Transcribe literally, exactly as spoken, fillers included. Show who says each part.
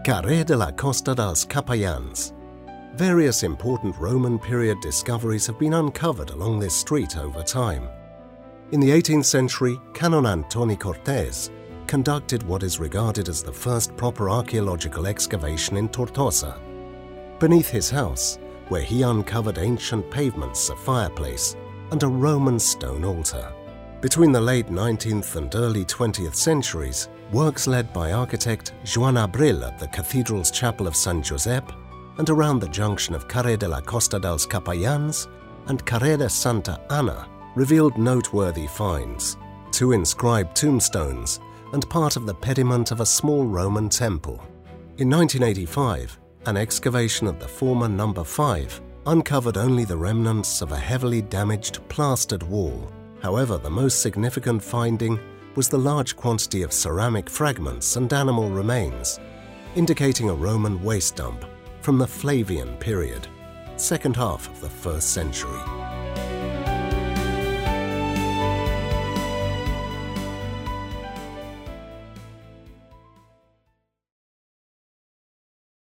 Speaker 1: Carrer de la Costa dels Capellans. Various important Roman period discoveries have been uncovered along this street over time. In the eighteenth century, Canon Antoni Cortés conducted what is regarded as the first proper archaeological excavation in Tortosa. Beneath his house, where he uncovered ancient pavements, a fireplace, and a Roman stone altar. Between the late nineteenth and early twentieth centuries, works led by architect Joan Abril at the cathedral's chapel of San Josep and around the junction of Carrer de la Costa dels Capellans and Carrer de Santa Anna revealed noteworthy finds, two inscribed tombstones and part of the pediment of a small Roman temple. In nineteen eighty-five, an excavation at the former Number five uncovered only the remnants of a heavily damaged plastered wall. However, the most significant finding was the large quantity of ceramic fragments and animal remains, indicating a Roman waste dump from the Flavian period, second half of the first century.